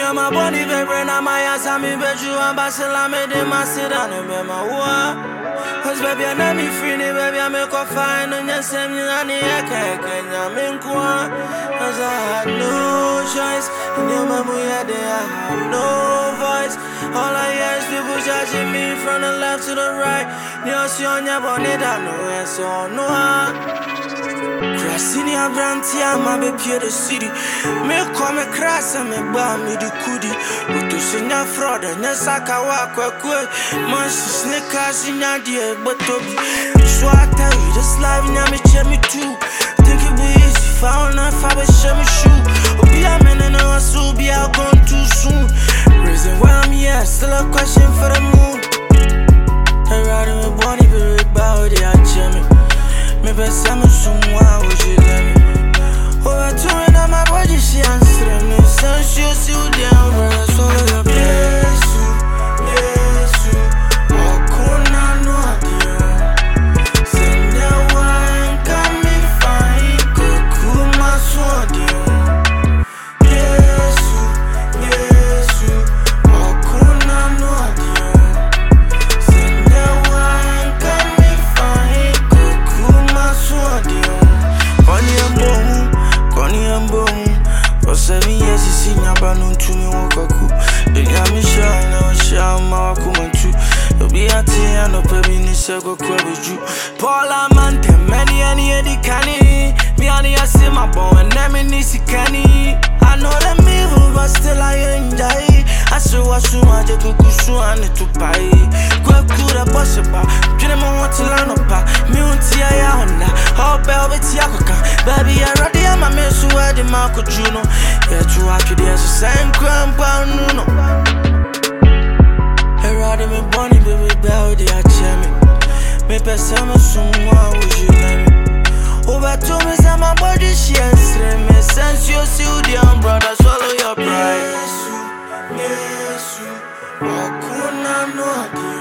am a body baby, na my ass, I'm in bed, you and Basila made them a sit down and be my war. Cause baby, I know me free, baby, I make a fine, and you send me on the air, I'm in Kwan. Cause I had no choice, and your mama, yeah, they had no voice. All I hear is people judging me from the left to the right. You're on your bonnet, I know it's so no. Crasini a branti a ma be pie the city. Me come crass and me ba me the kudi. Utu sunya fraud and saka wa kwekwe. Man she sneakers in ya die botobi. So I tell you this life nya me che me too. Think it be easy found if I be share me shoe. Obi a men and I so be out gone too soon. Reason why I'm here, still a question for the moon. I ride me body be about it, I cheer me. Maybe some someone would you let me. Over to me, now my body, she answered me. So she'll see you down, brother. So you're yes, you. I couldn't know you. Send the wine, come me fine. Cool, my sword, you. Yes, you. I couldn't know you. Send the wine, come me fine. Connie and boom. For 7 years, you see Nabanun to me walk a coup. The Yamisha, no shall mark woman too. You'll be at the end of baby in the circle crab with you. Paula Mante, many Eddie Canny. Me and I see my bone and I'm in this canny. I know them evil, but still I enjoy. I saw what you want to do, and to pay. Quick, good, a boss about. Dream on what to learn about. Muntia, Honda, all velvet Yakoka. Baby, I ready, I'm a mess who had the Marco Juno. Yeah, true, I could hear the same grandpa, no. I ride me, Bonnie, baby, bell, the Achemi. Maybe some someone would you let me. Over 2 minutes, my body, she answered me. Since you see the brother, swallow your pride. Yes, you. I couldn't know.